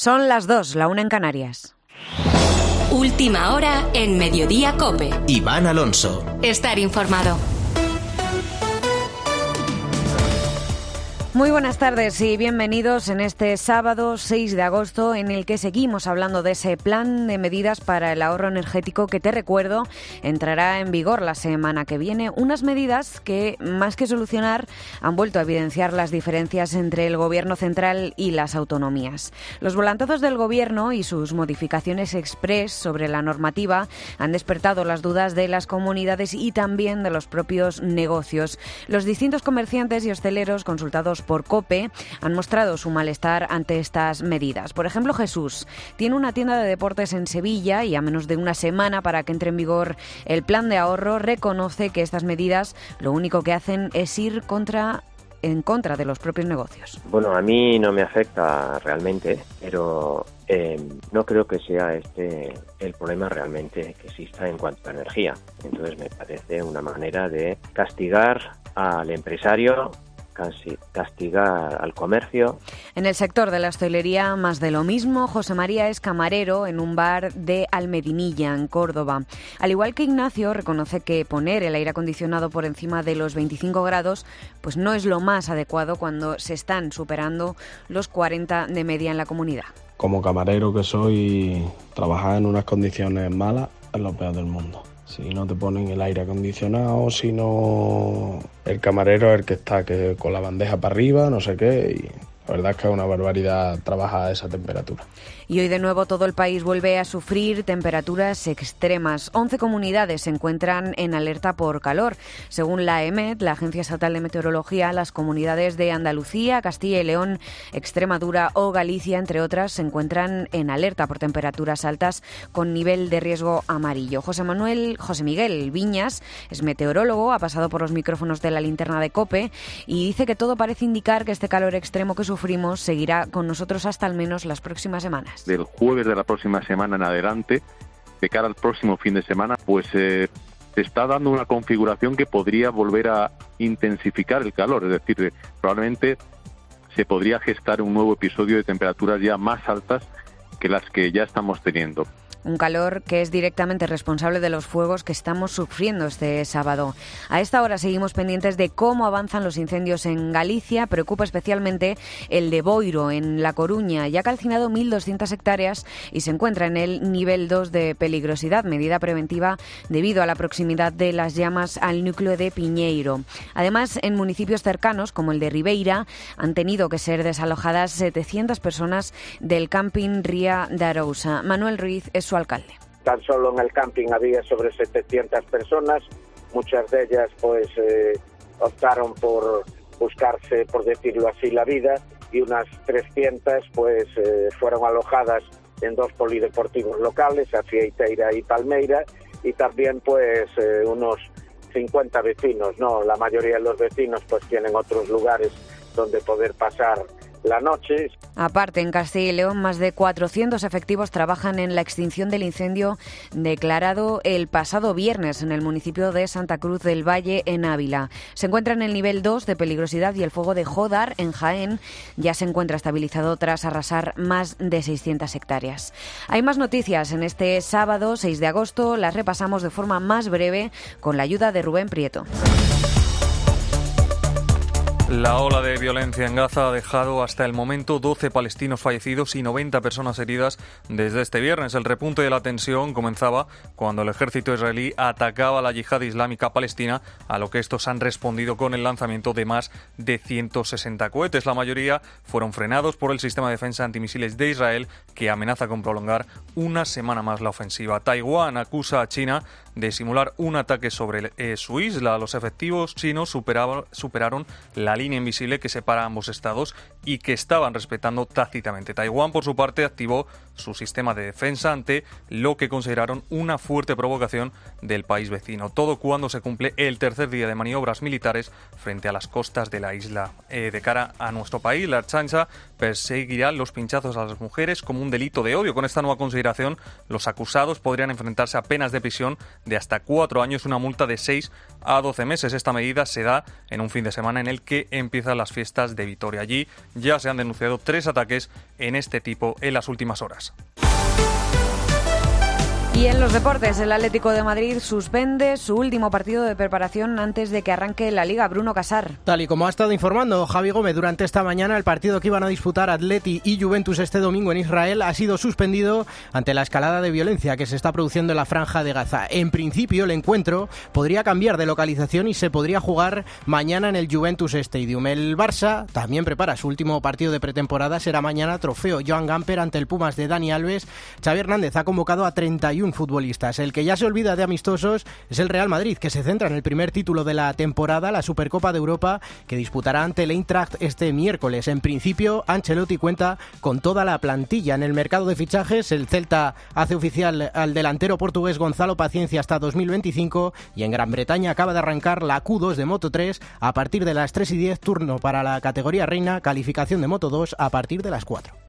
Son las 2, la 1 en Canarias. Última hora en Mediodía COPE. Iván Alonso. Estar informado. Muy buenas tardes y bienvenidos en este sábado 6 de agosto en el que seguimos hablando de ese plan de medidas para el ahorro energético que, te recuerdo, entrará en vigor la semana que viene. Unas medidas que, más que solucionar, han vuelto a evidenciar las diferencias entre el Gobierno central y las autonomías. Los volantazos del Gobierno y sus modificaciones express sobre la normativa han despertado las dudas de las comunidades y también de los propios negocios. Los distintos comerciantes y hosteleros consultados por COPE han mostrado su malestar ante estas medidas. Por ejemplo, Jesús tiene una tienda de deportes en Sevilla y a menos de una semana para que entre en vigor el plan de ahorro reconoce que estas medidas lo único que hacen es ir en contra de los propios negocios. Bueno, a mí no me afecta realmente, pero no creo que sea este el problema realmente que exista en cuanto a energía. Entonces me parece una manera de castigar al empresario, castigar al comercio. En el sector de la hostelería, más de lo mismo. José María es camarero en un bar de Almedinilla, en Córdoba. Al igual que Ignacio, reconoce que poner el aire acondicionado por encima de los 25 grados pues no es lo más adecuado cuando se están superando los 40 de media en la comunidad. Como camarero que soy, trabajar en unas condiciones malas es lo peor del mundo. Si no te ponen el aire acondicionado, si no, el camarero es el que está que con la bandeja para arriba, no sé qué, y la verdad es que es una barbaridad trabajar a esa temperatura. Y hoy de nuevo todo el país vuelve a sufrir temperaturas extremas. 11 comunidades se encuentran en alerta por calor. Según la EMET, la Agencia Estatal de Meteorología, las comunidades de Andalucía, Castilla y León, Extremadura o Galicia, entre otras, se encuentran en alerta por temperaturas altas con nivel de riesgo amarillo. José Miguel Viñas es meteorólogo, ha pasado por los micrófonos de la linterna de COPE y dice que todo parece indicar que este calor extremo que sufrimos seguirá con nosotros hasta al menos las próximas semanas. Del jueves de la próxima semana en adelante, de cara al próximo fin de semana, pues se está dando una configuración que podría volver a intensificar el calor, es decir, probablemente se podría gestar un nuevo episodio de temperaturas ya más altas que las que ya estamos teniendo. Un calor que es directamente responsable de los fuegos que estamos sufriendo este sábado. A esta hora seguimos pendientes de cómo avanzan los incendios en Galicia. Preocupa especialmente el de Boiro, en La Coruña. Ya ha calcinado 1.200 hectáreas y se encuentra en el nivel 2 de peligrosidad, medida preventiva debido a la proximidad de las llamas al núcleo de Piñeiro. Además, en municipios cercanos, como el de Ribeira, han tenido que ser desalojadas 700 personas del camping Ría de Arousa. Manuel Ruiz es su alcalde. Tan solo en el camping había sobre 700 personas, muchas de ellas pues optaron por buscarse, por decirlo así, la vida, y unas 300 pues fueron alojadas en 2 polideportivos locales, Afieiteira y Palmeira, y también pues unos 50 vecinos, ¿no? La mayoría de los vecinos pues tienen otros lugares donde poder pasar la noche. Aparte, en Castilla y León, más de 400 efectivos trabajan en la extinción del incendio declarado el pasado viernes en el municipio de Santa Cruz del Valle, en Ávila. Se encuentra en el nivel 2 de peligrosidad y el fuego de Jodar, en Jaén, ya se encuentra estabilizado tras arrasar más de 600 hectáreas. Hay más noticias en este sábado 6 de agosto. Las repasamos de forma más breve con la ayuda de Rubén Prieto. La ola de violencia en Gaza ha dejado hasta el momento 12 palestinos fallecidos y 90 personas heridas desde este viernes. El repunte de la tensión comenzaba cuando el ejército israelí atacaba a la yihad islámica palestina, a lo que estos han respondido con el lanzamiento de más de 160 cohetes. La mayoría fueron frenados por el sistema de defensa antimisiles de Israel, que amenaza con prolongar una semana más la ofensiva. Taiwán acusa a China de simular un ataque sobre su isla. Los efectivos chinos superaron la línea invisible que separa a ambos estados y que estaban respetando tácitamente. Taiwán, por su parte, activó su sistema de defensa ante lo que consideraron una fuerte provocación del país vecino. Todo cuando se cumple el tercer día de maniobras militares frente a las costas de la isla. De cara a nuestro país, la Ertzaintza perseguirá los pinchazos a las mujeres como un delito de odio. Con esta nueva consideración, los acusados podrían enfrentarse a penas de prisión de hasta 4 años, una multa de 6 a 12 meses. Esta medida se da en un fin de semana en el que empiezan las fiestas de Vitoria. Allí ya se han denunciado 3 ataques en este tipo en las últimas horas. Y en los deportes, el Atlético de Madrid suspende su último partido de preparación antes de que arranque la Liga. Bruno Casar. Tal y como ha estado informando Javi Gómez durante esta mañana, el partido que iban a disputar Atleti y Juventus este domingo en Israel ha sido suspendido ante la escalada de violencia que se está produciendo en la Franja de Gaza. En principio, el encuentro podría cambiar de localización y se podría jugar mañana en el Juventus Stadium. El Barça también prepara su último partido de pretemporada. Será mañana, trofeo Joan Gamper ante el Pumas de Dani Alves. Xavi Hernández ha convocado a 31 futbolistas. El que ya se olvida de amistosos es el Real Madrid, que se centra en el primer título de la temporada, la Supercopa de Europa, que disputará ante el Eintracht este miércoles. En principio, Ancelotti cuenta con toda la plantilla. En el mercado de fichajes, el Celta hace oficial al delantero portugués Gonzalo Paciencia hasta 2025, y en Gran Bretaña acaba de arrancar la Q2 de Moto3 a partir de las 3:10, turno para la categoría reina, calificación de Moto2 a partir de las 4.